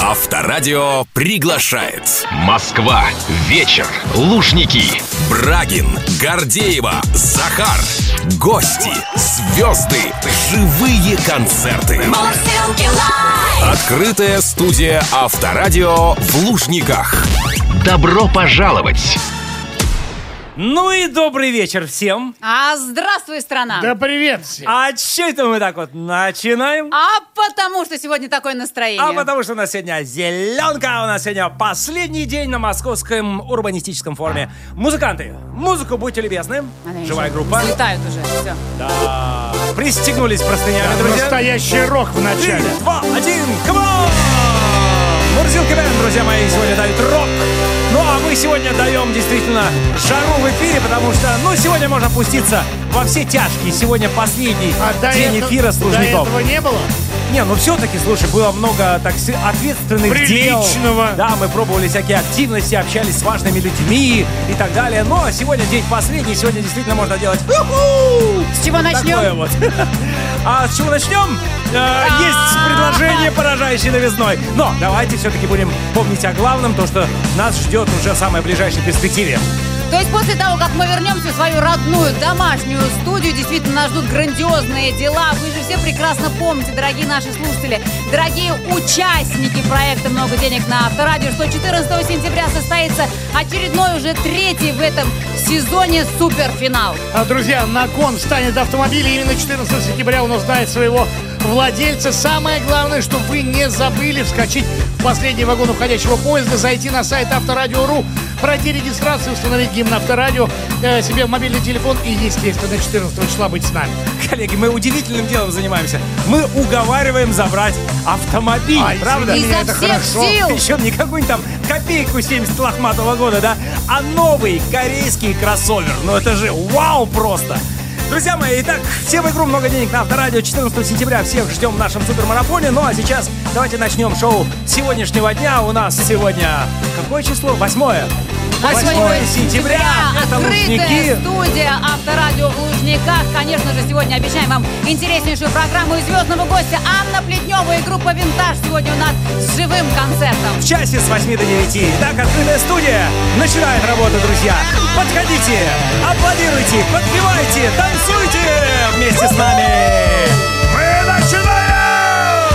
Авторадио приглашает. Москва. Вечер. Лужники. Брагин, Гордеева, Захар. Гости, звезды, живые концерты. Открытая студия Авторадио в Лужниках. Добро пожаловать! Ну и добрый вечер всем. Здравствуй, страна. Да привет всем. А че это мы так вот начинаем? Потому что сегодня такое настроение. Потому что у нас сегодня зеленка, у нас сегодня последний день на Московском урбанистическом форуме. Музыканты, музыку будьте любезны. Живая группа. Взлетают уже, все. Да. Пристегнулись простынями, друзья. Настоящий рок в 3, начале. 2, 1, камон! Мурзилка Бэнд, друзья мои, сегодня дают рок. Ну а мы сегодня даем действительно жару в эфире, потому что, сегодня можно опуститься во все тяжкие. Сегодня последний день эфира с Лужников. До этого не было? Все-таки, слушай, было много ответственных Приличного. дел. Да, мы пробовали всякие активности, общались с важными людьми и так далее. Но сегодня день последний, сегодня действительно можно делать... С чего начнем? Такое вот. А с чего начнем? Есть предложение, поражающее новизной. Но давайте все-таки будем помнить о главном, то, что нас ждет уже в самой ближайшей перспективе. То есть после того, как мы вернемся в свою родную домашнюю студию, действительно нас ждут грандиозные дела. Вы же все прекрасно помните, дорогие наши слушатели, дорогие участники проекта «Много денег на Авторадио», что 14 сентября состоится очередной, уже третий в этом сезоне суперфинал. Друзья, на кон встанет автомобиль, и именно 14 сентября он узнает своего владельца. Самое главное, чтобы вы не забыли вскочить в последний вагон уходящего поезда, зайти на сайт Авторадио.ру, пройти регистрацию, установить гимн Авторадио себе в мобильный телефон и, естественно, 14 числа быть с нами. Коллеги, мы удивительным делом занимаемся. Мы уговариваем забрать автомобиль, правда? Изо это всех хорошо. сил. Причем не какую-нибудь там копейку 70 лохматого года, да? А новый корейский кроссовер. Это же вау просто! Друзья мои, итак, все в игру «Много денег» на Авторадио 14 сентября. Всех ждем в нашем супермарафоне. Ну а сейчас давайте начнем шоу сегодняшнего дня. У нас сегодня какое число? 8 сентября. Это Лужники. Открытая студия Авторадио в Лужниках. Конечно же, сегодня обещаем вам интереснейшую программу и звездного гостя Анна Плетнева и группа «Винтаж» сегодня у нас с живым концертом. В часе с 8 до 9. Итак, открытая студия начинает работу, друзья. Подходите, аплодируйте, подпевайте, танцуйте вместе с нами. Мы начинаем!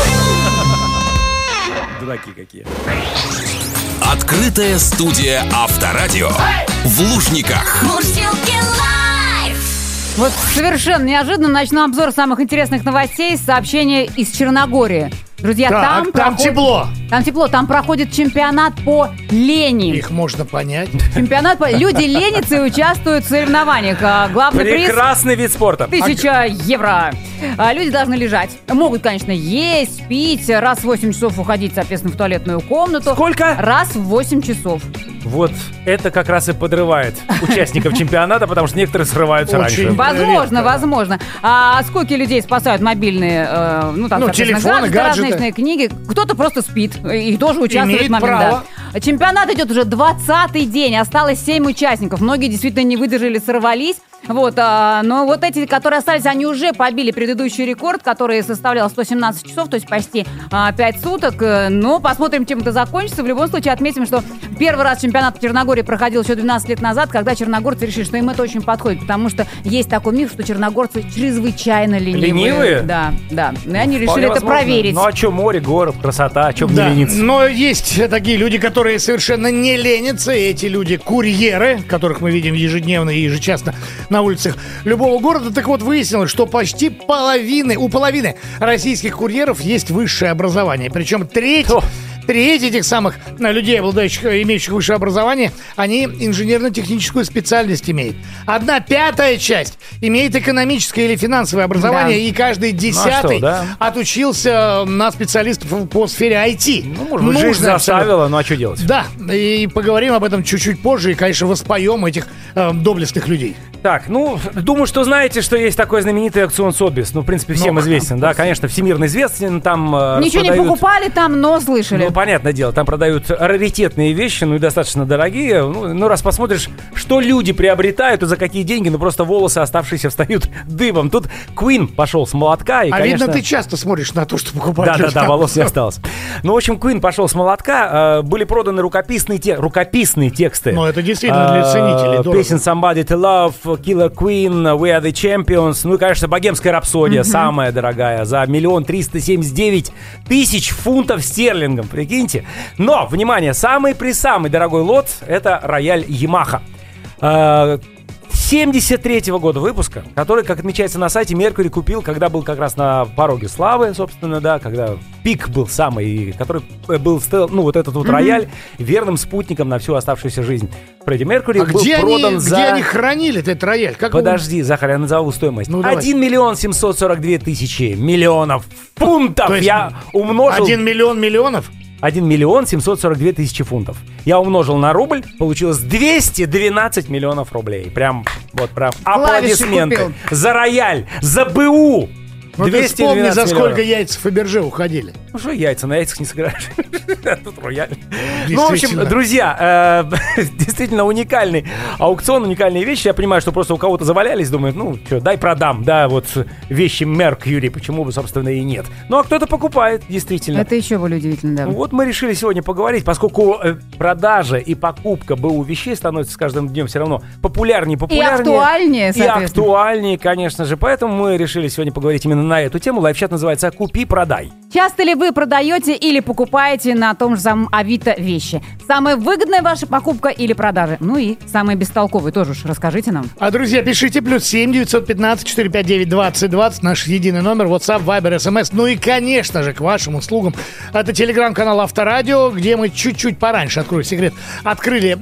Дураки какие. Открытая студия Авторадио в Лужниках. Вот совершенно неожиданно начну обзор самых интересных новостей с сообщения из Черногории. Друзья, там тепло. Там тепло, там проходит чемпионат по лени. Их можно понять. Люди ленятся и участвуют в соревнованиях. Главный приз Прекрасный вид спорта. 1000 евро. Люди должны лежать. Могут, конечно, есть, пить, раз в 8 часов уходить, соответственно, в туалетную комнату. Сколько? Раз в 8 часов. Вот это как раз и подрывает участников чемпионата, потому что некоторые срываются раньше. Возможно. А сколько людей спасают мобильные, телефоны, гаджеты. разные книги? Кто-то просто спит и тоже участвует в момент. право. Да. Чемпионат идет уже 20-й день, осталось 7 участников. Многие действительно не выдержали, сорвались. Но вот эти, которые остались, они уже побили предыдущий рекорд, который составлял 117 часов, то есть почти 5 суток. Но посмотрим, чем это закончится. В любом случае отметим, что первый раз чемпионат в Черногории проходил еще 12 лет назад, когда черногорцы решили, что им это очень подходит, потому что есть такой миф, что черногорцы чрезвычайно ленивые. Ленивые? Да. И они решили это проверить. Ну а что, море, город, красота, о чем не лениться? Но есть такие люди, которые совершенно не ленятся. И эти люди курьеры, которых мы видим ежедневно и ежечасно на улицах любого города. Так вот, выяснилось, что почти у половины российских курьеров есть высшее образование. Причем треть этих самых людей, имеющих высшее образование, они инженерно-техническую специальность имеют. 1/5 часть имеет экономическое или финансовое образование, и каждый 10-й отучился на специалистов по сфере IT. Может, жизнь заставила, а что делать? Да, и поговорим об этом чуть-чуть позже, и, конечно, воспоем этих доблестных людей. Так, думаю, что знаете, что есть такой знаменитый аукцион Сотбис. В принципе, всем известен, да, конечно, всемирно известен. Там ничего не покупали там, но слышали. Понятное дело, там продают раритетные вещи, и достаточно дорогие. Раз посмотришь, что люди приобретают и за какие деньги, просто волосы оставшиеся встают дыбом. Тут Queen пошел с молотка. И, конечно... видно, ты часто смотришь на то, что покупают. Да, волос не осталось. В общем, Queen пошел с молотка. Были проданы рукописные тексты. Это действительно для ценителей. Песен Somebody to Love, Killer Queen, We Are the Champions. И, конечно, богемская рапсодия, самая дорогая, за 1 379 000 фунтов стерлингов, прикиньте. Но, внимание, самый дорогой лот — это рояль Yamaha. 73-го года выпуска, который, как отмечается на сайте, Меркьюри купил, когда был как раз на пороге славы, собственно, да, когда пик был самый, который был, этот рояль верным спутником на всю оставшуюся жизнь. Фредди Меркьюри был продан где они хранили этот рояль? Подожди, Захар, я назову стоимость. 1 742 000 фунтов. Я умножил... 1 миллион миллионов? 1 742 000 фунтов. Я умножил на рубль, получилось 212 миллионов рублей. Прям аплодисменты. За рояль, за БУ. Ты вспомни, за сколько яйца Фаберже уходили. Что яйца? На яйцах не сыграешь. Тут рояль. В общем, друзья, действительно уникальный аукцион, уникальные вещи. Я понимаю, что просто у кого-то завалялись, думают, дай продам. Да, вещи Меркьюри, почему бы, собственно, и нет. А кто-то покупает, действительно. Это еще более удивительно, да. Мы решили сегодня поговорить, поскольку продажа и покупка БУ вещей становится с каждым днем все равно популярнее. И актуальнее, соответственно. И актуальнее, конечно же. Поэтому мы решили сегодня поговорить именно на эту тему. Лайфчат называется «Купи-продай». Часто ли вы продаете или покупаете на том же самом Авито вещи? Самая выгодная ваша покупка или продажа? И самая бестолковая тоже уж расскажите нам. Друзья, пишите +7 915 459 2020, наш единый номер, WhatsApp, Viber, SMS. И, конечно же, к вашим услугам это телеграм-канал Авторадио, где мы чуть-чуть пораньше, открою секрет, открыли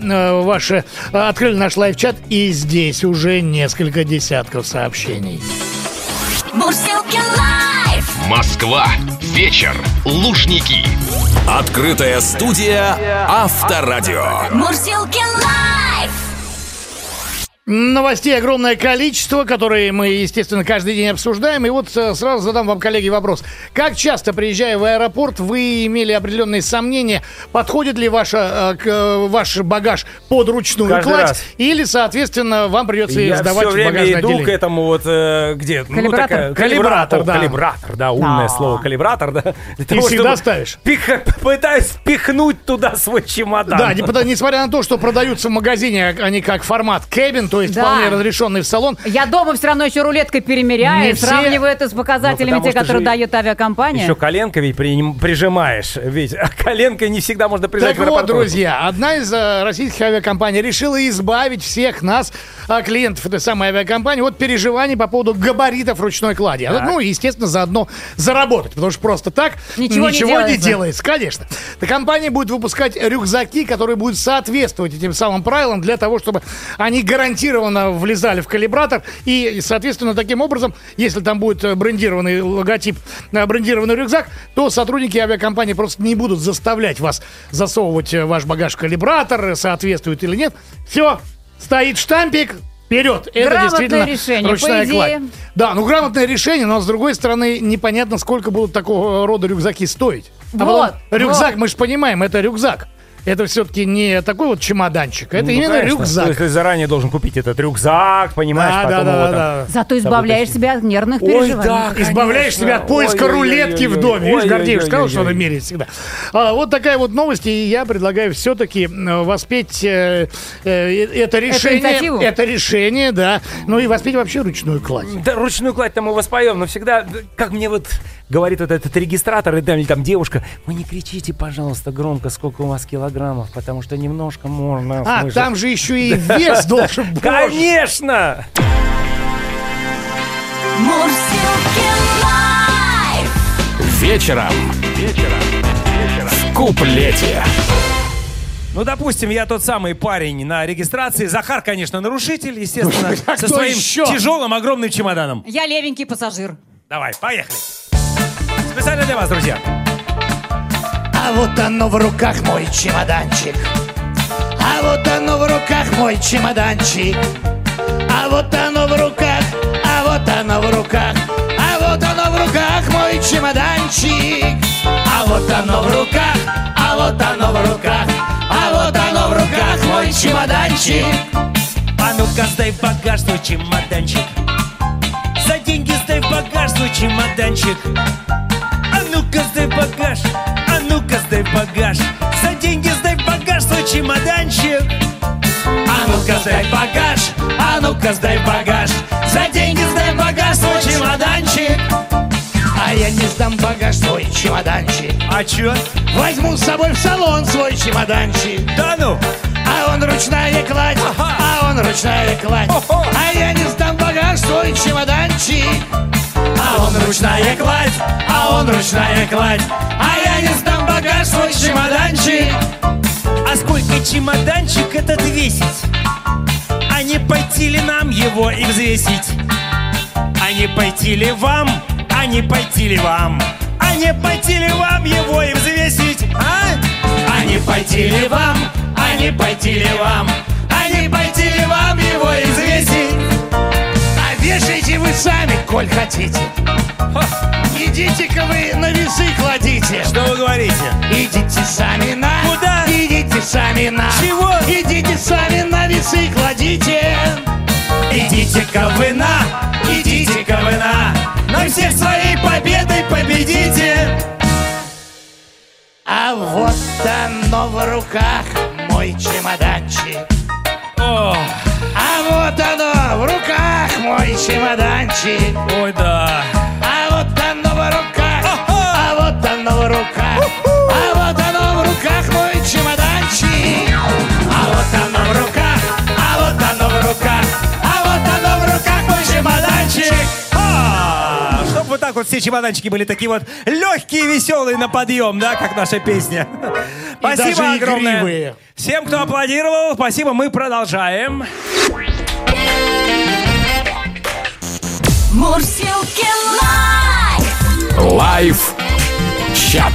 наш лайв-чат, и здесь уже несколько десятков сообщений. Мурзилки лайф. Москва. Вечер. Лужники. Открытая студия Авторадио. Мурзилки лайф. Новостей огромное количество, которые мы, естественно, каждый день обсуждаем. И сразу задам вам, коллеги, вопрос. Как часто, приезжая в аэропорт, вы имели определенные сомнения, подходит ли ваш багаж под ручную каждый кладь, раз. Или, соответственно, вам придется сдавать в багажное отделение? Я все время иду к этому где? Калибратор. Калибратор, да. Калибратор, да, умное слово. Калибратор, да. Ты всегда ставишь? Пытаюсь впихнуть туда свой чемодан. Да, несмотря на то, что продаются в магазине, они как формат кэбин, то есть вполне разрешенный в салон. Я дома все равно еще рулеткой перемеряю, сравниваю это с показателями те, которые дает авиакомпания. Еще коленкой ведь прижимаешь, ведь коленкой не всегда можно прижать в аэропорту. Друзья, одна из российских авиакомпаний решила избавить всех нас, клиентов этой самой авиакомпании, от переживаний по поводу габаритов ручной клади. Естественно, заодно заработать, потому что просто так ничего не делается, конечно. Компания будет выпускать рюкзаки, которые будут соответствовать этим самым правилам для того, чтобы они гарантированно влезали в калибратор. И, соответственно, таким образом, если там будет брендированный логотип, брендированный рюкзак, то сотрудники авиакомпании просто не будут заставлять вас засовывать ваш багаж в калибратор, соответствует или нет. Все, стоит штампик, вперед. Это грамотное действительно решение, ручная по идее. кладь. Да, грамотное решение, но, с другой стороны, непонятно, сколько будут такого рода рюкзаки стоить. Рюкзак, мы же понимаем, это рюкзак. Это все-таки не такой чемоданчик, это именно рюкзак. То есть ты заранее должен купить этот рюкзак, понимаешь, потом да. Зато избавляешь себя от нервных переживаний. Избавляешь себя от поиска рулетки в доме. Видишь, Гордеев сказал, что надо мерить всегда. Вот такая новость, и я предлагаю все-таки воспеть это решение, да. И воспеть вообще ручную кладь. Да, ручную кладь-то мы воспоем, но всегда, как мне говорит этот регистратор, или там девушка, вы не кричите, пожалуйста, громко, сколько у вас килограммов, потому что немножко можно услышать. Там же еще и вес должен быть. Конечно! Мурзилки лайф. Вечером. В куплете. Допустим, я тот самый парень на регистрации. Захар, конечно, нарушитель, естественно, со своим тяжелым, огромным чемоданом. Я левенький пассажир. Давай, поехали. Специально для вас, друзья. А вот оно в руках мой чемоданчик. А вот оно в руках мой чемоданчик. А а вот оно в руках, а вот оно в руках, а вот оно в руках мой чемоданчик. А вот оно в руках, а вот оно в руках, а вот оно в руках мой чемоданчик. А ну-ка сдай в багаж свой чемоданчик. За деньги сдай в багаж свой чемоданчик. А ну-ка сдай в багаж, а ну-ка сдай в багаж. За деньги сдай в багаж свой чемоданчик. А ну-ка сдай в багаж, а ну-ка сдай в багаж. За деньги сдай в багаж свой чемоданчик. А я не сдам в багаж свой чемоданчик. А чё? Возьму с собой в салон свой чемоданчик. Да ну! А он ручная кладь, а он ручная кладь. А я не сдам в багаж свой чемоданчик. А он ручная кладь, а он ручная кладь. А я не сдам в багаж свой чемоданчик. А сколько чемоданчик этот весить? А не пойти ли нам его и взвесить? А не пойти ли вам? А не пойти ли вам? А не пойти ли вам его и взвесить? А не пойти ли вам? А не пойти ли вам? А не пойти ли вам его и взвесить? А вешайте вы сами, коль хотите. Идите-ка вы на весы кладите. Что вы говорите? Идите сами на... Куда? Идите сами на... Чего? Идите сами на весы кладите. Идите-ка вы на, идите-ка вы на всех своей победой победите. А вот оно в руках мой чемоданчик. О, А вот оно в руках мой чемоданчик. ой, да. А вот оно в руках, а вот оно в руках, а вот оно в руках мой чемоданчик. А вот оно в руках, а вот оно в руках, а вот оно в руках мой чемоданчик. Чтобы вот так вот все чемоданчики были такие вот легкие, веселые на подъем, да, как наша песня. Спасибо даже огромное. игривые. Всем, кто аплодировал, спасибо, мы продолжаем. Мурзилки лайф. Лайв-чат.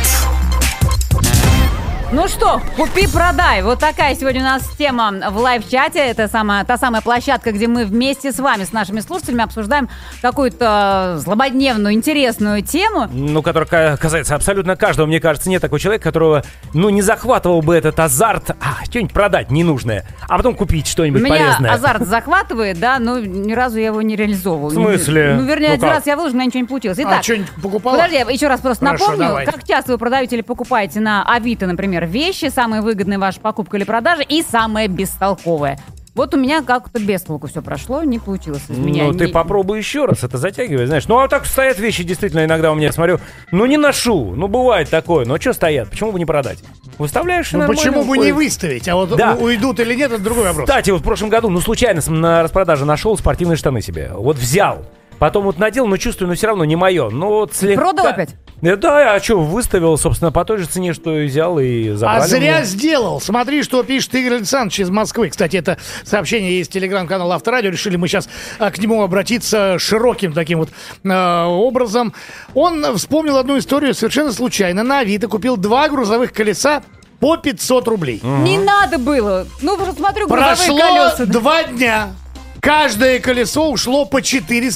Ну что, купи-продай. Вот такая сегодня у нас тема в лайв-чате. Это та самая площадка, где мы вместе с вами, с нашими слушателями, обсуждаем какую-то злободневную, интересную тему. Ну, которая касается абсолютно каждого. Мне кажется, нет такого человека, которого, не захватывал бы этот азарт. Что-нибудь продать ненужное, а потом купить что-нибудь полезное. Меня азарт захватывает, да, но ни разу я его не реализовывал. В смысле? Вернее, Ну один как? раз я выложила, у меня ничего не получилось. Итак, что-нибудь покупала? подожди, я еще раз просто Хорошо, напомню, давай. как часто вы продаете или покупаете на Авито, например, вещи, самые выгодные ваша покупка или продажа и самое бестолковое. Вот у меня как-то без толку все прошло, не получилось из меня. Ну, ты попробуй еще раз, это затягивает, знаешь. А вот так стоят вещи, действительно, иногда у меня, смотрю, не ношу, бывает такое, но что стоят, почему бы не продать? Выставляешь, Ну нормально почему бы уходит. не выставить? А вот Да. уйдут или нет, это другой вопрос. Кстати, вот в прошлом году, случайно на распродаже нашел спортивные штаны себе. Вот взял. Потом вот надел, но чувствую, все равно не мое. Вот слегка... Продал опять? Да, а что, выставил, собственно, по той же цене, что и взял, и забрали. А у зря меня. сделал. Смотри, что пишет Игорь Александрович из Москвы. Кстати, это сообщение есть в телеграм-канале Авторадио. Решили мы сейчас к нему обратиться широким таким вот образом. Он вспомнил одну историю совершенно случайно. На Авито купил 2 грузовых колеса по 500 рублей. Не надо было. Ну, просто смотрю, грузовые Прошло колеса. 2 дня. Каждое колесо ушло по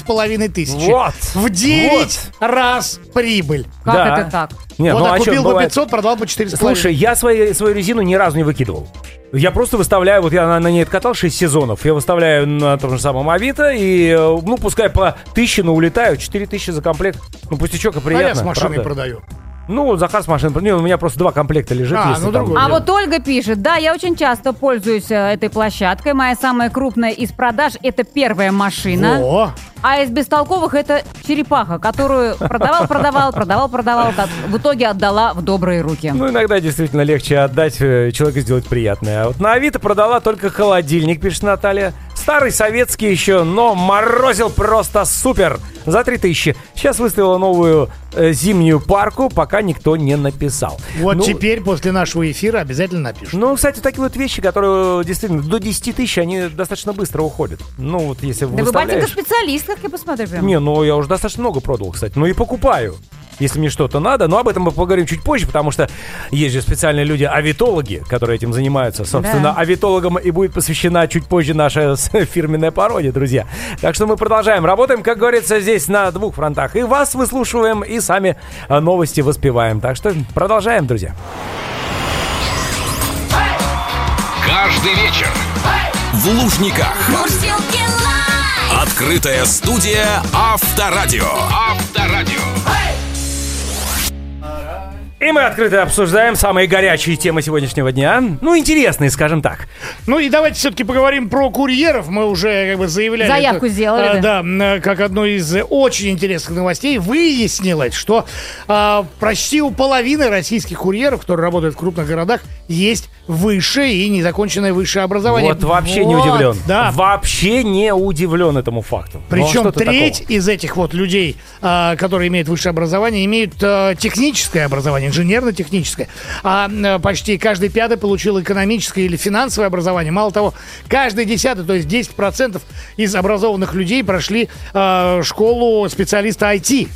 4500. Вот. В 9 раз прибыль. Как Да. это так? Не, Вот ну, так а чё, купил по бывает? 500, продал по 4,5. Слушай, я свою резину ни разу не выкидывал. Я просто выставляю, вот я на ней откатал 6 сезонов, я выставляю на том же самом Авито, и, пускай по 1000, но улетаю, 4000 за комплект. Пустячок и А приятно. я с машиной правда? продаю. Захар с машиной. У меня просто 2 комплекта лежит. А, если ну, там- другое. А вот Ольга пишет, да, я очень часто пользуюсь этой площадкой. Моя самая крупная из продаж – это первая машина. О, А из бестолковых – это черепаха, которую продавал, как в итоге отдала в добрые руки. Иногда действительно легче отдать человеку, сделать приятное. А вот на Авито продала только холодильник, пишет Наталья. Старый советский еще, но морозил просто супер. За 3000. Сейчас выставила новую зимнюю парку, пока никто не написал. вот теперь после нашего эфира обязательно напишут. Кстати, такие вот вещи, которые действительно до 10 тысяч, они достаточно быстро уходят. Вот если Да вы, выставляешь... батенька, специалист, как я посмотрю прям. Не, я уже достаточно много продал, кстати. И покупаю. если мне что-то надо. Но об этом мы поговорим чуть позже, потому что есть же специальные люди-авитологи, которые этим занимаются. Собственно, авитологам и будет посвящена чуть позже наша фирменная пародия, друзья. Так что мы продолжаем. Работаем, как говорится, здесь на двух фронтах. И вас выслушиваем, и сами новости воспеваем. Так что продолжаем, друзья. Каждый вечер в Лужниках. Мурзилки лайф. Открытая студия Авторадио. Авторадио. И мы открыто обсуждаем самые горячие темы сегодняшнего дня. Ну, интересные, скажем так. Ну и давайте все-таки поговорим про курьеров. Мы уже как бы заявляли... Заявку сделали, да, как одну из очень интересных новостей. Выяснилось, что почти у половины российских курьеров, которые работают в крупных городах, есть высшее и незаконченное высшее образование. Вот вообще не удивлен. Да. Вообще не удивлен этому факту. Причем треть из этих вот людей, которые имеют высшее образование, имеют техническое образование, инженерно-техническое. А почти каждый пятый получил экономическое или финансовое образование. Мало того, каждый десятый, то есть 10% из образованных людей прошли школу специалиста IT.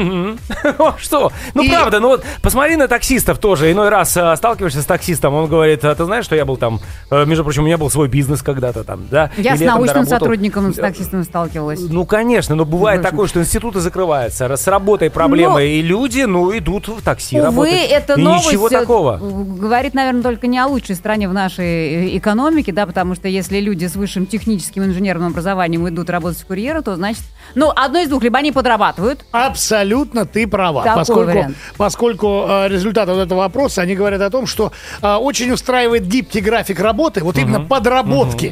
Что? Ну, правда, ну вот посмотри на таксистов тоже. Иной раз сталкиваешься с таксистом, он говорит, ты знаешь, что я был там, между прочим, у меня был свой бизнес когда-то там, да? Я с научным сотрудником, с таксистом сталкивалась. Ну, конечно, но бывает такое, что институты закрываются, с работой проблемы, и люди, идут в такси работать. Увы, эта и новость ничего такого. Говорит, наверное, только не о лучшей стране в нашей экономике, да, потому что если люди с высшим техническим инженерным образованием идут работать в курьера, то значит, одно из двух, либо они подрабатывают. Абсолютно ты права. Такой Поскольку результаты вот этого опроса, они говорят о том, что очень устраивает гибкий график работы, вот именно подработки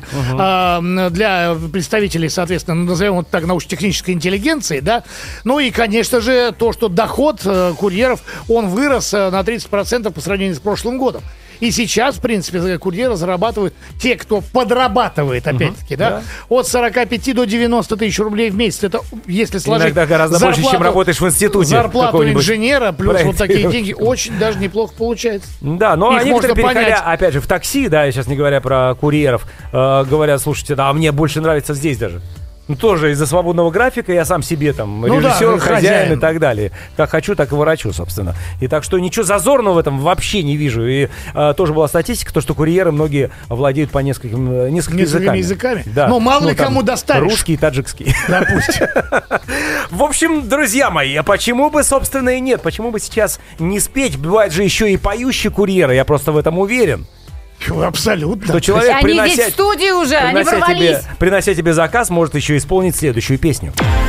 для представителей, соответственно, назовем вот так, научно-технической интеллигенции, да. Ну и, конечно же, то, что доход курьеров, он вырос на 30% по сравнению с прошлым годом. И сейчас, в принципе, курьеры зарабатывают те, кто подрабатывает, опять-таки, да, от 45 до 90 тысяч рублей в месяц. Это, если сложить иногда гораздо больше, чем работаешь в институте. Зарплату инженера, плюс вот такие деньги, очень даже неплохо получается. Да, но некоторые, переходя, опять же, в такси, да, сейчас не говоря про курьеров, говорят, слушайте, да, мне больше нравится здесь даже. Тоже из-за свободного графика я сам себе там режиссер, хозяин и так далее. Как хочу, так и ворочу, собственно. И так что ничего зазорного в этом вообще не вижу. И тоже была статистика, то, что курьеры многие владеют по несколькими языками. Да. Но мало ли кому достанешь. Русский и таджикский. Допустим. В общем, друзья мои, а почему бы, собственно, и нет? Почему бы сейчас не спеть? Бывает же еще и поющие курьеры, я просто в этом уверен. Абсолютно. Что человек, они здесь в студии уже, они ворвались. Принося тебе заказ, может еще исполнить следующую песню.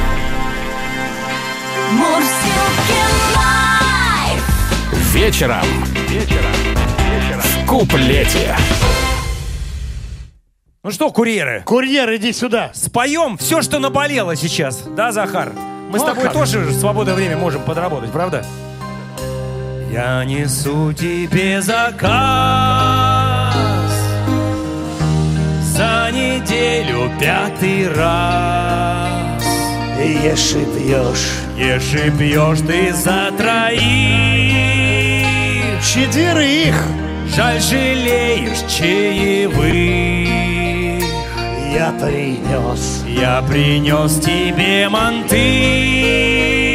Мурзилки лайф. Вечером. В куплете. Ну что, курьеры? Курьер, иди сюда. Споем все, что наболело сейчас. Да, Захар? Мы с тобой тоже в свободное время можем подработать, правда? Я несу тебе заказ за неделю 5-й раз. Ешь и пьешь. Ешь и пьешь ты за 3. 4. Жаль, жалеешь чаевых. Я принес тебе манты.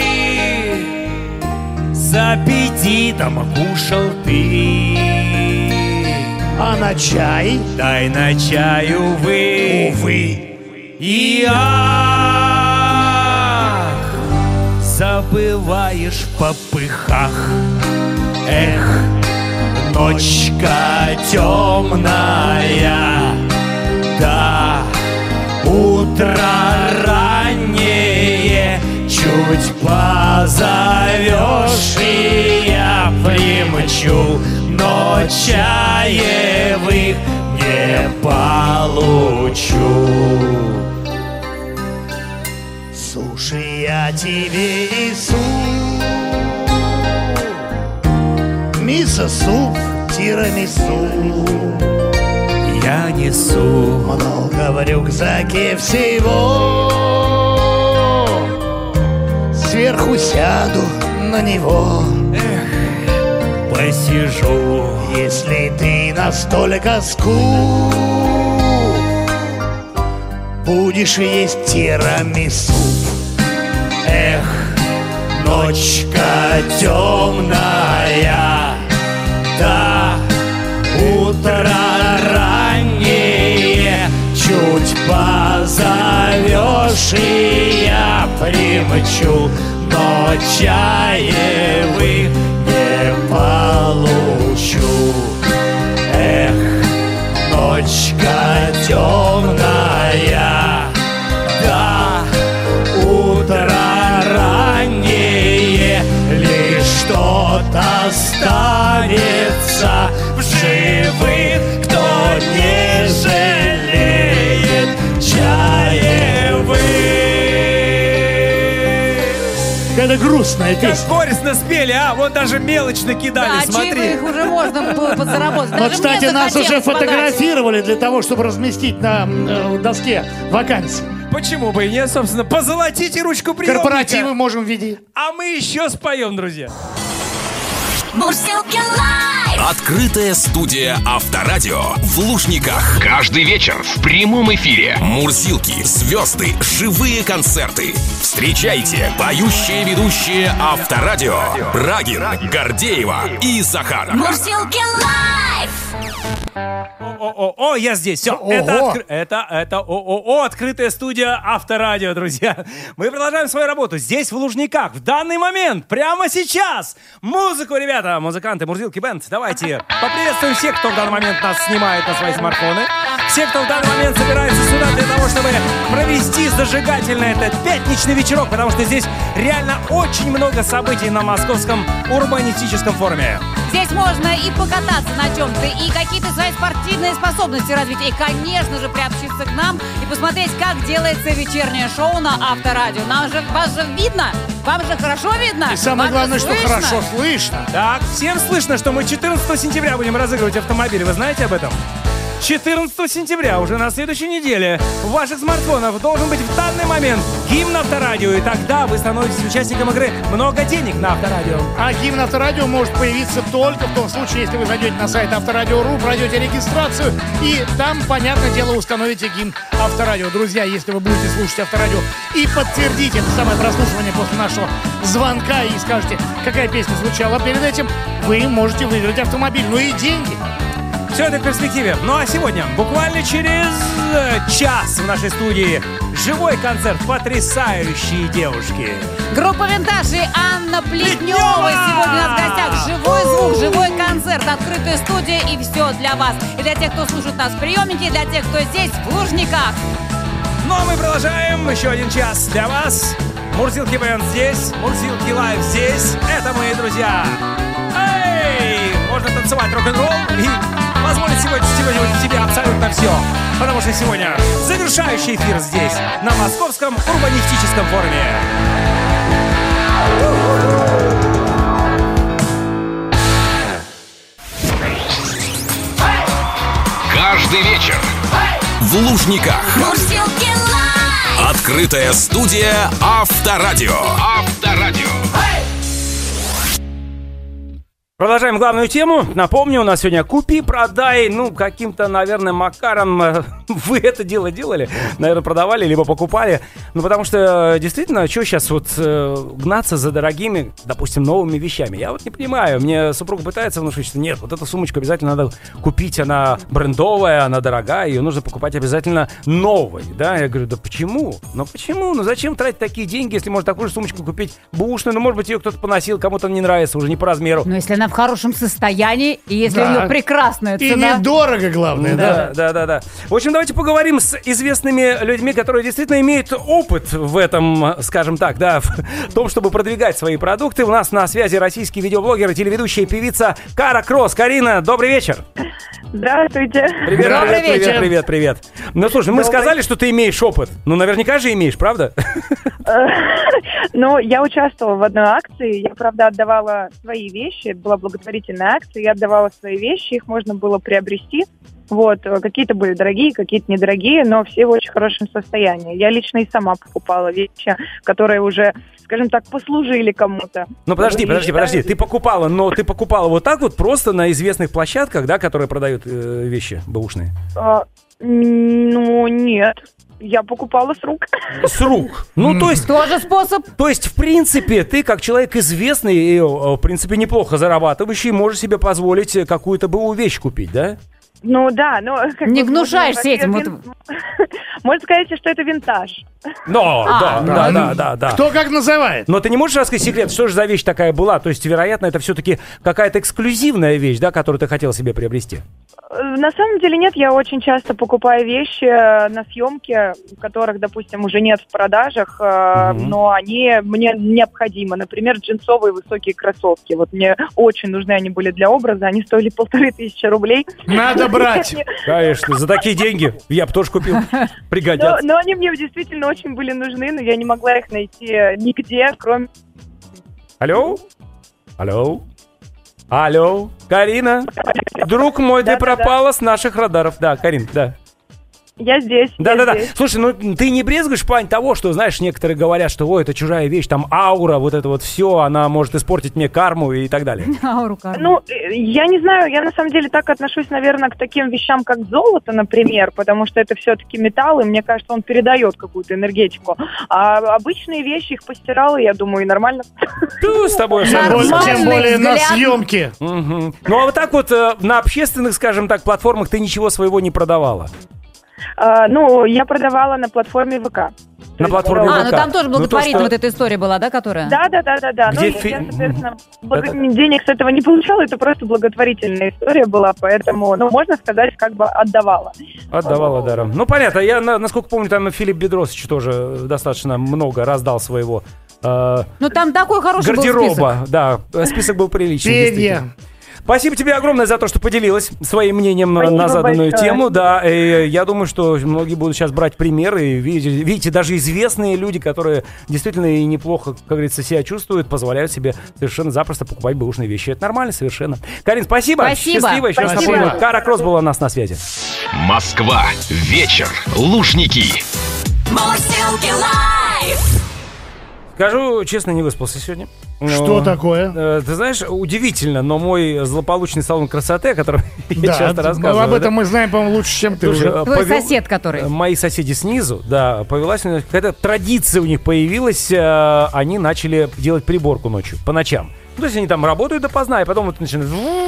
С аппетитом кушал ты. А на чай? Дай на чай, увы. И забываешь в попыхах. Эх, ночка темная, да, утро раннее, чуть позовешь, и я примчу, но чаевых не получу. Слушай, я тебе несу мисо-суп, тирамису. Я несу много в рюкзаке всего. Сверху сяду на него. посижу. Если ты настолько скуп, будешь есть тирамису. Эх, Ночка темная, да, утро раннее, чуть позовешь, и я примчу, но чаевых не получу. Эх, ночка темная, да, утро раннее, лишь что-то останется в живых, кто не жалеет чаевых. Это грустная Как песня. горестно спели, а? Вот даже мелочь накидали, Да, смотри. чаевых уже можно было подзаработать. Но, Даже кстати, мне нас уже захотелось подать. фотографировали для того, чтобы разместить на доске вакансий. Почему бы и нет, собственно, позолотите ручку приемника. Корпоративы можем видеть. А мы еще споем, друзья. Мурзилки лайф. Открытая студия Авторадио в Лужниках. Каждый вечер в прямом эфире. Мурзилки, звезды, живые концерты. Встречайте поющие ведущие Авторадио Брагин, Гордеева и Захаров. Мурзилки лайф. О, я здесь. Все. Ого. Это ООО «Открытая студия Авторадио», друзья. Мы продолжаем свою работу здесь, в Лужниках. В данный момент, прямо сейчас. Музыку, ребята, музыканты, Мурзилки Бенд. Давайте поприветствуем всех, кто в данный момент нас снимает на свои смартфоны. Все, кто в данный момент собирается сюда для того, чтобы провести зажигательно этот пятничный вечерок, потому что здесь реально очень много событий на Московском урбанистическом форуме. Здесь можно и покататься на чем-то, и какие-то свои спортивные способности развить, и, конечно же, приобщиться к нам и посмотреть, как делается вечернее шоу на Авторадио. Вас же видно? Вам же хорошо видно? И самое Вам же главное, что слышно? хорошо слышно. Так, всем слышно, что мы 14 сентября будем разыгрывать автомобили. Вы знаете об этом? 14 сентября, уже на следующей неделе, в ваших смартфонах должен быть в данный момент гимн Авторадио, и тогда вы становитесь участником игры «Много денег» на Авторадио. А гимн Авторадио может появиться только в том случае, если вы зайдете на сайт Авторадио.ру, пройдете регистрацию и там, понятное дело, установите гимн Авторадио. Друзья, если вы будете слушать Авторадио и подтвердите это самое прослушивание после нашего звонка и скажете, какая песня звучала перед этим, вы можете выиграть автомобиль, ну и деньги. Все это в перспективе. Ну а сегодня, буквально через час в нашей студии, живой концерт потрясающие девушки. Группа «Винтаж» и Анна Плетнева Плетнева! сегодня у нас в гостях. Живой звук, живой концерт, открытая студия и все для вас. И для тех, кто слушает нас в приемнике, и для тех, кто здесь, в Лужниках. Ну а мы продолжаем еще один час для вас. Мурзилки Бенд здесь, Мурзилки Лайв здесь. Это мои друзья. Эй! Можно танцевать рок-н-ролл и позволить сегодня себе абсолютно все. Потому что сегодня завершающий эфир здесь, на Московском урбанистическом форуме. Каждый вечер в Лужниках. Мурзилки лайф. Открытая студия Авторадио. Авторадио. Продолжаем главную тему. Напомню, у нас сегодня купи, продай. Ну, каким-то, наверное, макаром вы это дело делали. Наверное, продавали, либо покупали. Ну, потому что, действительно, что сейчас вот гнаться за дорогими, допустим, новыми вещами? Я вот не понимаю. Мне супруга пытается внушить, что нет, вот эту сумочку обязательно надо купить. Она брендовая, она дорогая, ее нужно покупать обязательно новой. Да, я говорю, да почему? Ну, почему? Ну, зачем тратить такие деньги, если можно такую же сумочку купить бэушную? Ну, может быть, ее кто-то поносил, кому-то не нравится, уже не по размеру. Но если она в хорошем состоянии, и если Да. у нее прекрасная И цена... недорого, главное, да. Да. В общем, давайте поговорим с известными людьми, которые действительно имеют опыт в этом, скажем так, да, в том, чтобы продвигать свои продукты. У нас на связи российский видеоблогер и телеведущая певица Кара Кросс. Карина, добрый вечер. Здравствуйте. Привет. Ну, слушай, мы сказали, что ты имеешь опыт. Ну, наверняка же имеешь, правда? Ну, я участвовала в одной акции. Я, правда, отдавала свои вещи. Это была благотворительная акция. Я отдавала свои вещи. Их можно было приобрести. Вот. Какие-то были дорогие, какие-то недорогие, но все в очень хорошем состоянии. Я лично и сама покупала вещи, которые уже, скажем так, послужили кому-то. Ну, подожди. Ты покупала, но ты покупала вот так вот просто на известных площадках, да, которые продают вещи бэушные? Ну, нет. Я покупала с рук. С рук. Ну, то есть... Тоже способ. То есть, в принципе, ты как человек известный и, в принципе, неплохо зарабатывающий, можешь себе позволить какую-то БУ вещь купить, да? Ну да, но... Не гнушаешься этим. Можно сказать, что это винтаж. Да. Кто как называет? Но ты не можешь рассказать секрет, что же за вещь такая была? То есть, вероятно, это все-таки какая-то эксклюзивная вещь, да, которую ты хотел себе приобрести? На самом деле нет, я очень часто покупаю вещи на съемке, которых, допустим, уже нет в продажах, но они мне необходимы. Например, джинсовые высокие кроссовки. Вот мне очень нужны они были для образа, они стоили 1500 рублей. Надо брать. Конечно, за такие деньги я бы тоже купил. Пригодятся. Но они мне действительно очень были нужны, но я не могла их найти нигде, кроме... Алло? Карина? Друг мой, ты пропала с наших радаров. Да, Карин, да. Я здесь. Да. Здесь. Слушай, ну ты не брезгаешь в плане того, что, знаешь, некоторые говорят, что, ой, это чужая вещь, там аура, вот это вот все, она может испортить мне карму и так далее. Ауру карму. Ну, я не знаю, я на самом деле так отношусь, наверное, к таким вещам, как золото, например, потому что это все-таки металл, и мне кажется, он передает какую-то энергетику. А обычные вещи их постирала, я думаю, и нормально. Ну, с тобой Тем более на взгляд. съемке. Ну, а вот так вот на общественных, скажем так, платформах ты ничего своего не продавала? Ну, я продавала на платформе ВК. На платформе Ну ВК. там тоже Ну, то, благотворительная что- вот эта история была, да, которая? Да. Где Ну, я, соответственно, Это- денег с этого не получала, это просто благотворительная история была, поэтому, ну, можно сказать, как бы отдавала. Отдавала даром. Ну, понятно. Я, насколько помню, там Филипп Бедросович тоже достаточно много раздал своего Ну там такой хороший был гардероба. список. Да, список был приличный. Перья. действительно. Спасибо тебе огромное за то, что поделилась своим мнением Спасибо на заданную большое. тему. Да, и я думаю, что многие будут сейчас брать примеры. И видите, даже известные люди, которые действительно и неплохо, как говорится, себя чувствуют, позволяют себе совершенно запросто покупать бэушные вещи. Это нормально совершенно. Карин, спасибо. Спасибо. Счастливо. Еще раз Спасибо. напомню, Кара Кросс была у нас на связи. Москва. Вечер. Лужники. Мурзилки лайф. Скажу честно, не выспался сегодня. Что такое? Ты знаешь, удивительно, но мой злополучный салон красоты, о котором я Да, часто рассказываю. об этом мы знаем, по-моему, лучше, чем ты Слушай, уже. Твой сосед, который. Мои соседи снизу, да, повелась какая-то традиция у них появилась. Они начали делать приборку ночью, по ночам. Ну, то есть они там работают допоздна, и потом вот начинают...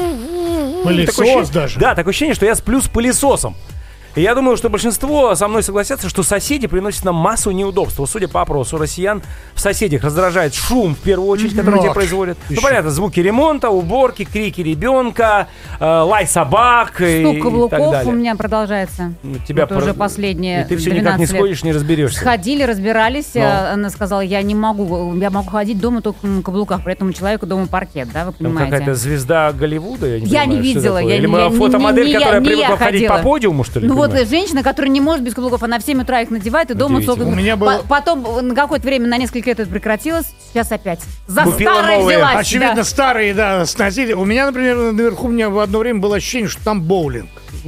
Пылесос Такое ощущение- даже. Да, такое ощущение, что я сплю с пылесосом. И я думаю, что большинство со мной согласятся, что соседи приносят нам массу неудобств. Вот, судя по опросу россиян, в соседях раздражает шум, в первую очередь, который те Вот. производят. Ну, Еще. понятно, звуки ремонта, уборки, крики ребенка, лай собак и Стук так каблуков далее. у меня продолжается. Ну, тебя Это уже последние И ты все 12 никак не лет. сходишь, не разберешься. Сходили, разбирались. Ну. Она сказала, я не могу. Я могу ходить дома только на каблуках. При этом у человека дома паркет, да, вы Там понимаете? какая-то звезда Голливуда, я не Я не понимаю, что видела. такое. Я Или не- фотомодель, не я, которая не привыкла я ходить по ходила. подиуму, что ли? Ну не вот понимаю? женщина, которая не может без каблуков, она в 7 утра их надевает и дома Удивительно. сколько... У меня было- Потом на какое-то время, на несколько лет это прекратилось, сейчас опять. За Купила старое новые. взялась. Очевидно, да. старые, да, сносили. У меня, например, наверху у меня в одно время было ощущение, что там боулинг.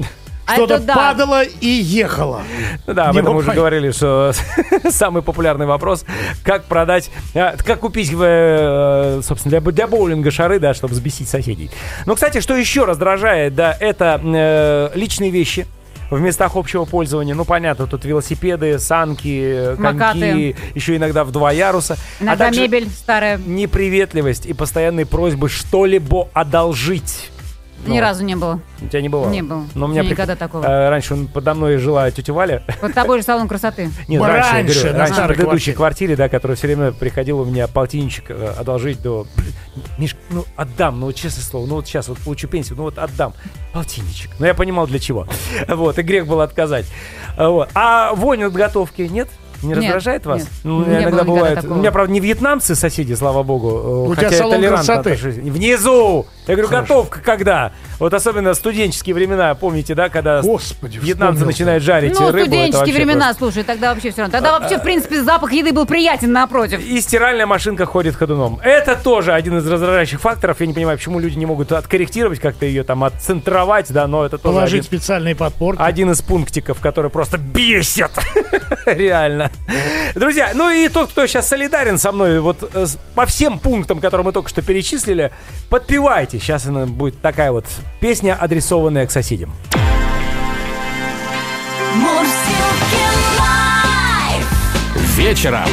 А Что-то это да. падало и ехало. Ну да, об Не этом мы уже бывает. говорили, что самый популярный вопрос, как продать, как купить, собственно, для боулинга шары, да, чтобы взбесить соседей. Но, кстати, что еще раздражает, да, это личные вещи в местах общего пользования. Ну, понятно, тут велосипеды, санки, коньки, Самокаты. еще иногда в 2 яруса. Иногда также мебель старая. неприветливость и постоянные просьбы что-либо одолжить. Ни разу не было. У тебя не бывало? Не было. Но у меня Никогда такого. раньше подо мной жила тетя Валя. Вот тобой же салон красоты. Нет, Раньше, раньше, я говорю, на раньше в старой предыдущей квартире, да, которая все время приходила у меня полтинничек одолжить до... Миш, ну отдам, ну вот честное слово, ну вот сейчас вот получу пенсию, ну вот отдам полтинничек. Но я понимал для чего. Вот, и грех было отказать. Вот. А вонь от готовки нет? Не Нет, раздражает вас? нет. Ну, Не было иногда никогда бывает. такого. У меня, правда, не вьетнамцы соседи, слава богу. У хотя тебя я салон толерантно красоты. отношусь. Внизу! Я говорю, Хорошо. готовка когда? Вот особенно студенческие времена, помните, да, когда Господи, вьетнамцы вспомнил. начинают жарить Ну, рыбу. это студенческие вообще времена, просто- слушай, тогда вообще все равно. Тогда вообще, в принципе, запах еды был приятен напротив. И стиральная машинка ходит ходуном. Это тоже один из раздражающих факторов. Я не понимаю, почему люди не могут откорректировать, как-то ее там отцентровать, да, но это тоже Положить один, специальные подпорки. один из пунктиков, который просто бесит. Реально. Друзья, ну и тот, кто сейчас солидарен со мной, вот по всем пунктам, которые мы только что перечислили, подпевайте. Сейчас она будет такая вот песня, адресованная к соседям. Мурзилки лайф. Вечером.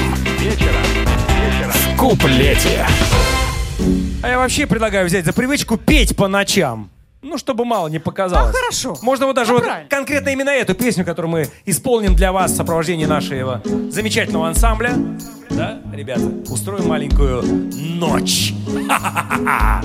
В куплете. А я вообще предлагаю взять за привычку петь по ночам. Ну, чтобы мало не показалось. Хорошо. Можно вот даже вот конкретно именно эту песню, которую мы исполним для вас в сопровождении нашего замечательного ансамбля. Да, ребята, устроим маленькую ночь. Ха-ха-ха-ха.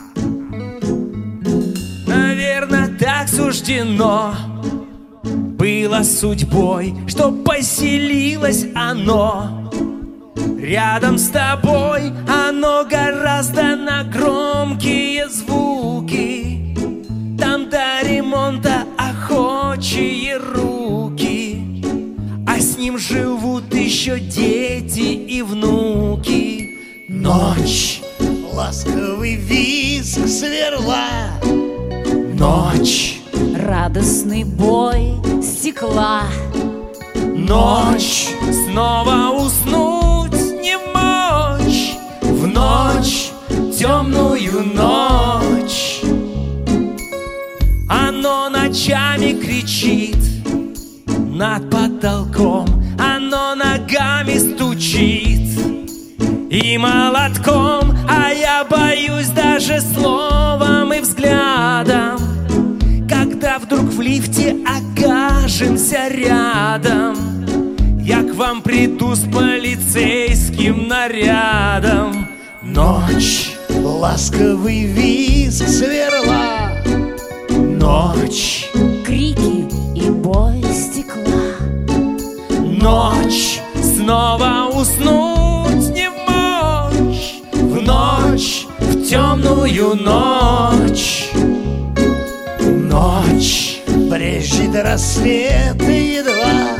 Наверное, так суждено было судьбой, что поселилось оно рядом с тобой. Оно гораздо на громкие звуки, там до ремонта охочие руки, а с ним живут еще дети и внуки. Ночь, Ласковый визг сверла. ночь, Радостный бой стекла. ночь, снова уснуть не мочь. В ночь, темную ночь, оно ночами кричит над потолком, оно ногами стучит и молотком, а я боюсь даже словом и взглядом, когда вдруг в лифте окажемся рядом. Я к вам приду с полицейским нарядом. Ночь, Ласковый визг сверла. ночь, Крики и бой стекла. ночь, снова уснуть не мочь. В ночь, в темную ночь. Ночь, Брежет рассвет едва.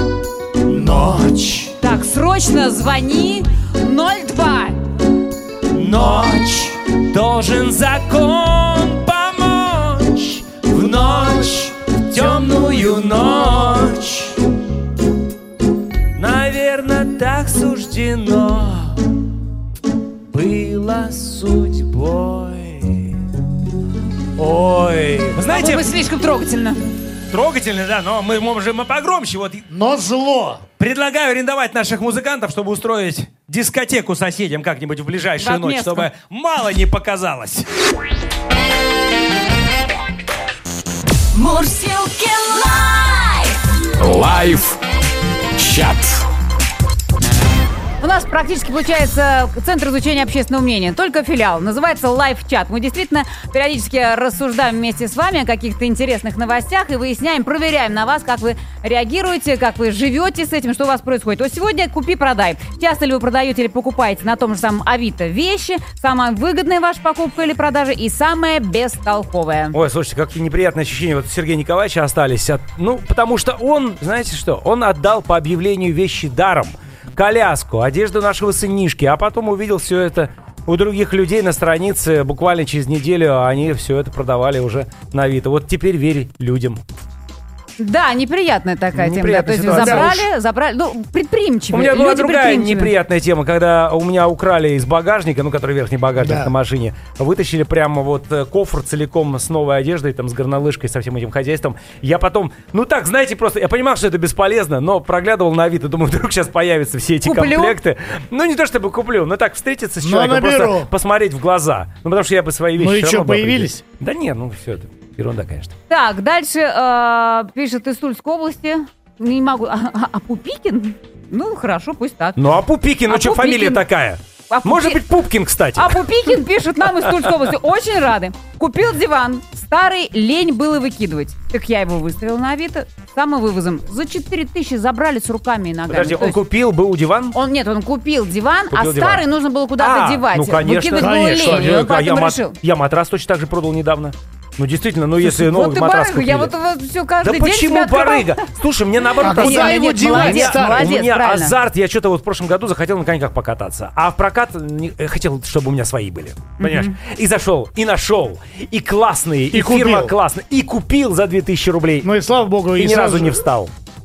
ночь, Так, срочно звони 02. ночь, должен закон помочь. В ночь, в темную ночь. Наверное, так суждено было судьбой. Ой, вы знаете, По-моему, слишком трогательно. трогательно, да, но мы можем и погромче. Вот Но зло. предлагаю арендовать наших музыкантов, чтобы устроить дискотеку соседям как-нибудь в ближайшую В ночь, отместку. чтобы мало не показалось. Мурзилки лайф. Лайв-чат. У нас практически получается Центр изучения общественного мнения, только филиал. Называется Лайв-чат. Мы действительно периодически рассуждаем вместе с вами о каких-то интересных новостях и выясняем, проверяем на вас, как вы реагируете, как вы живете с этим, что у вас происходит. Вот сегодня купи-продай. Часто ли вы продаете или покупаете на том же самом Авито вещи? Самая выгодная ваша покупка или продажа и самая бестолковая. Ой, слушайте, какие неприятные ощущения вот у Сергея Николаевича остались. Ну, потому что он, знаете что, он отдал по объявлению вещи даром. Коляску, одежду нашего сынишки, а потом увидел все это у других людей на странице. Буквально через неделю они все это продавали уже на Авито. Вот теперь верь людям. Да, неприятная такая Неприятная тема. Да. То есть ситуация. забрали, ну, предприимчивые. У меня была люди другая предприимчивые. неприятная тема, когда у меня украли из багажника, ну, который верхний багажник Да. на машине, вытащили прямо вот кофр целиком с новой одеждой, там, с горнолыжкой, со всем этим хозяйством. Я потом, ну так, знаете, просто, я понимал, что это бесполезно, но проглядывал на Авито, думаю, вдруг сейчас появятся все эти Куплю. комплекты. Ну, не то чтобы куплю, но так встретиться с Но человеком, наберу. просто посмотреть в глаза. Ну, потому что я бы свои вещи Ну и всё что, равно бы появились? определил. Да нет, ну, все это ерунда, конечно. Так, дальше пишет из Тульской области. Не могу. А Пупикин? Ну, хорошо, пусть так. Ну, а Пупикин, ну, А что Пупикин? фамилия такая? А Может Пупи- быть, Пупкин, кстати. А Пупикин пишет нам из Тульской области. Очень рады. Купил диван. Старый, лень было выкидывать. Так я его выставил на Авито самовывозом. За 4000 забрали с руками и ногами. Подожди, То он есть купил БУ диван? он купил диван, Купил а диван. старый нужно было куда-то девать. Ну, конечно. Выкидывать было Конечно. лень. И он поэтому решил. Я матрас точно так же продал недавно. Ну, действительно, ну, если новый Вот ты матрас барыга, купили. я вот все Да каждый день почему себя открываю. барыга? Слушай, мне наоборот... А куда его девать, молодец, старый? молодец, у меня правильно. азарт, я что-то вот в прошлом году захотел на коньках покататься. А в прокат хотел, чтобы у меня свои были. Понимаешь? И зашел, и нашел. И классные, и, И фирма купил. классная. И купил за 2000 рублей. Ну и слава богу, и ни сразу разу же- не встал.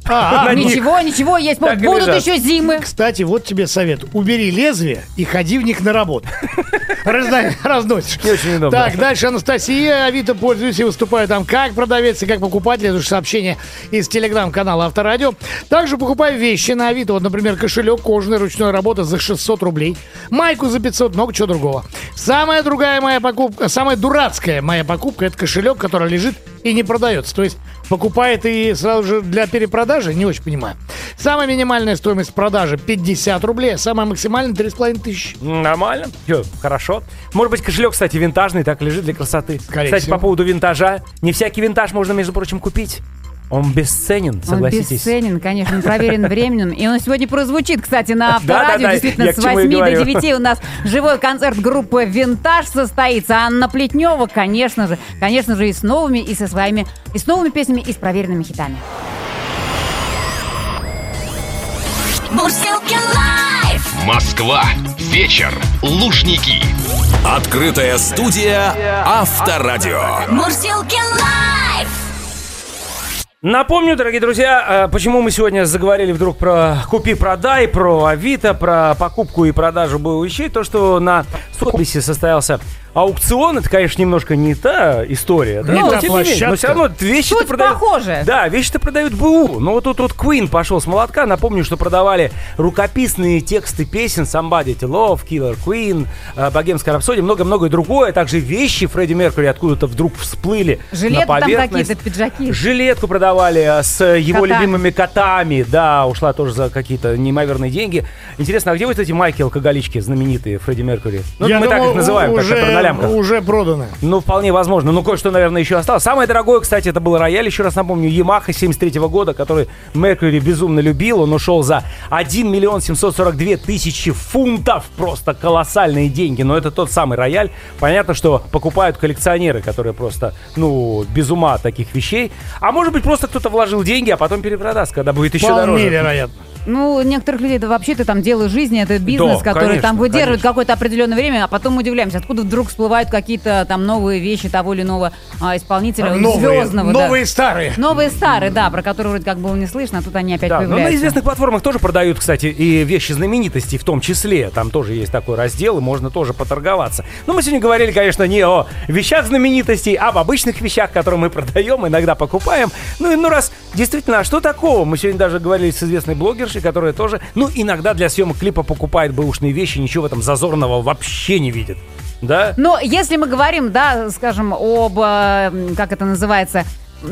на них. Ничего, есть. Так и Будут лежат. еще зимы. Кстати, вот тебе совет. Убери лезвие и ходи в них на работу. Разносишь. Не очень удобно. Так, дальше Анастасия. Авито пользуюсь и выступаю там как продавец и как покупатель. Это же сообщение из телеграм-канала Авторадио. Также покупаю вещи на Авито. Вот, например, кошелек кожаной ручной работы за 600 рублей. Майку за 500, много чего другого. Самая дурацкая моя покупка — это кошелек, который лежит и не продается. То есть покупает и сразу же для перепродажи? Не очень понимаю. Самая минимальная стоимость продажи 50 рублей, а самая максимальная 3500. Нормально. Все, хорошо. Может быть, кошелек, кстати, винтажный, так лежит для красоты. Скорее Кстати, всего. по поводу винтажа. Не всякий винтаж можно, между прочим, купить. Он бесценен, согласитесь. Он бесценен, конечно, он проверен временем. И он сегодня прозвучит, кстати, на Авторадио. Да-да-да, Действительно, я с к чему и 8 до говорю. 9 у нас живой концерт группы «Винтаж» состоится. Анна Плетнева, конечно же, и с новыми, и со своими, и с новыми песнями, и с проверенными хитами. Мурзилки лайф. Москва. Вечер. Лужники. Открытая студия Авторадио. Мурзилки лайф. Напомню, дорогие друзья, почему мы сегодня заговорили вдруг про купи-продай, про Авито, про покупку и продажу боевых вещей. То, что на Сотбисе состоялся аукцион, это, конечно, немножко не та история. Да? Не та Тем не менее, площадка. но все равно вещи-то Суть продают. похожая. Да, вещи-то продают БУ. Но вот тут Queen пошел с молотка. Напомню, что продавали рукописные тексты песен Somebody to Love, Killer Queen, Богемская рапсодия, много-многое другое. Также вещи Фредди Меркьюри откуда-то вдруг всплыли Жилеты на там поверхность. какие-то, пиджаки. Жилетку продавали с его Котами. любимыми котами. Да, ушла тоже за какие-то неимоверные деньги. Интересно, а где вот эти майки-алкоголички знаменитые Фредди Меркьюри? Ну, Я мы так думаю, их называем, как которые на лямках. уже продано. Ну, вполне возможно. Ну, кое-что, наверное, еще осталось. Самое дорогое, кстати, это был рояль. Еще раз напомню, Yamaha 73-го года, который Меркьюри безумно любил. Он ушел за 1 742 000 фунтов. Просто колоссальные деньги. Но это тот самый рояль. Понятно, что покупают коллекционеры, которые просто, без ума от таких вещей. А может быть, просто кто-то вложил деньги, а потом перепродаст, когда будет еще Вполне дороже. вероятно. Ну, некоторых людей это вообще-то там дело жизни, это бизнес, Да, который конечно, там выдерживает конечно. какое-то определенное время, а потом мы удивляемся, откуда вдруг всплывают какие-то там новые вещи того или иного исполнителя, звездного. Новые старые. Новые старые, да, про которые вроде как было не слышно, а тут они опять Да, но на появляются. известных платформах тоже продают, кстати, и вещи знаменитостей в том числе. Там тоже есть такой раздел, и можно тоже поторговаться. Но мы сегодня говорили, конечно, не о вещах знаменитостей, а об обычных вещах, которые мы продаем, иногда покупаем. Ну, раз действительно, а что такого? Мы сегодня даже говорили с известной блогершей, которая тоже, иногда для съемок клипа покупает бэушные вещи, ничего в этом зазорного вообще не видит. Да? Но если мы говорим, да, скажем, об, как это называется,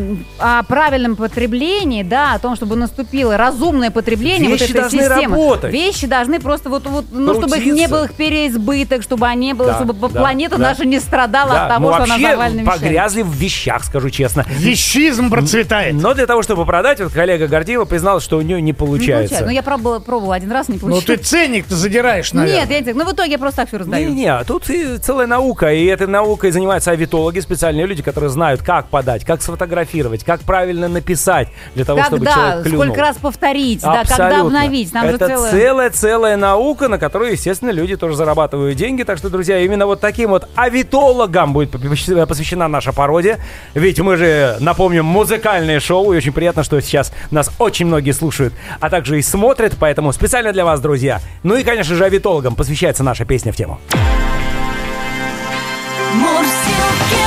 о правильном потреблении, да, о том, чтобы наступило разумное потребление Вещи вот этой должны системы. работать. Вещи должны просто чтобы их не Крутиться. было их переизбыток, чтобы они было, Да, чтобы да, планета да. наша не страдала Да, от того, мы что она вообще завалена вещами. погрязли в вещах, скажу честно. Вещизм процветает. Но для того, чтобы продать, вот коллега Гордеева призналась, что у нее не Не получается. Ну, я пробовала один раз, не Ну получилось. ты ценник-то задираешь, наверное. Нет, я не в итоге я просто так все раздаю. Не, тут и целая наука, и этой наукой занимаются авитологи, специальные люди, которые знают, как подать, как сфотографировать, как правильно написать для того, чтобы Когда, человек клюнул. сколько раз повторить, да, когда Абсолютно. обновить. Там Это же целая наука, на которую, естественно, люди тоже зарабатывают деньги. Так что, друзья, именно вот таким вот авитологам будет посвящена наша пародия. Ведь мы же, напомним, музыкальное шоу, и очень приятно, что сейчас нас очень многие слушают, а также и смотрят, поэтому специально для вас, друзья. Ну и, конечно же, авитологам посвящается наша песня в тему. Мурзилки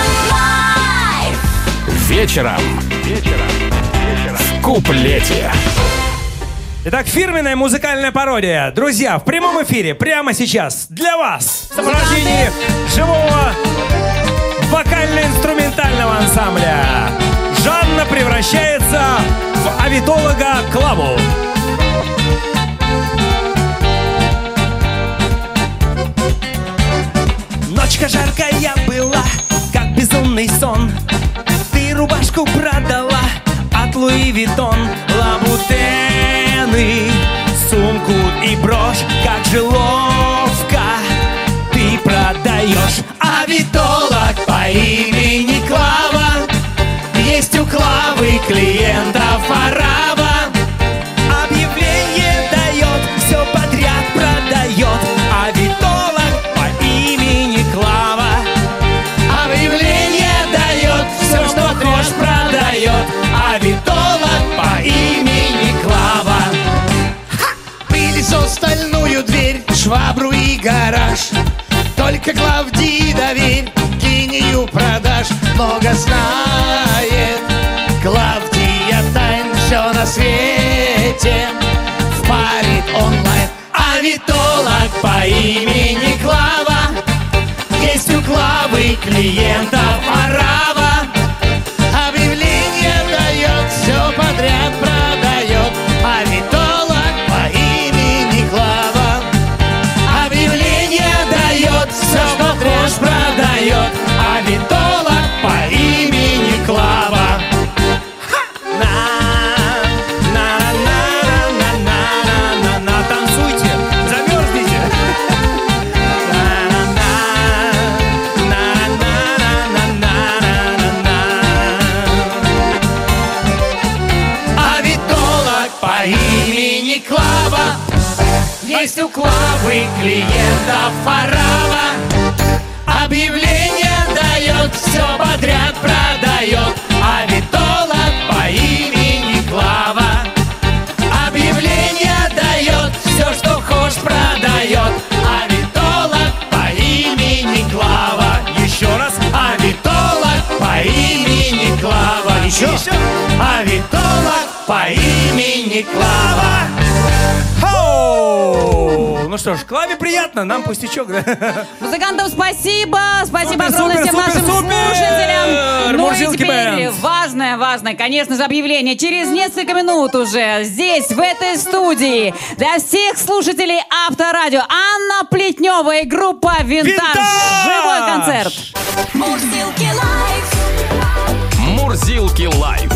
лайф. Вечером. В куплете. Итак, фирменная музыкальная пародия. Друзья, в прямом эфире прямо сейчас для вас в сопровождении живого вокально-инструментального ансамбля Жанна превращается в авитолога Клаву. Ночка жаркая была, как безумный сон. Ты рубашку продала от Луи Виттон, лабутены, сумку и брошь. Как же ловко ты продаешь. Авитолог по имени Клава, есть у Клавы клиентов орава. Объявление дает, все подряд продает. Авитолог по имени Клава. Объявление дает, все, что хочешь, продает. Авитолог по имени аж много знает. Клавдия тайн все на свете впарит онлайн. А витолог по имени Клава, есть у Клавы клиентов орава. Объявление дает, все подряд продает. А витолог по имени Клава объявление дает, все подряд продает. А витолог по имени Клава. На-на-на-на-на-на-на-на. Танцуйте, замерзнете. А витолог по имени Клава, есть у Клавы клиентов орава. Объявление дает, все подряд продает. А витолог по имени Клава объявление дает, все, что хочешь, продает. А витолог по имени Клава. Еще раз. А витолог по имени Клава. Еще. А витолог по имени Клава. Хоу! Ну что ж, Клаве приятно, нам пустячок, да? Музыкантам спасибо. Спасибо Супер, огромное всем супер, нашим супер, слушателям. Ну и Мурзилки теперь Бэнд. важное, конечно же, объявление. Через несколько минут уже здесь, в этой студии, для всех слушателей Авторадио, Анна Плетнева и группа «Винтаж». «Винтаж». Живой концерт. Мурзилки лайф. Мурзилки лайв.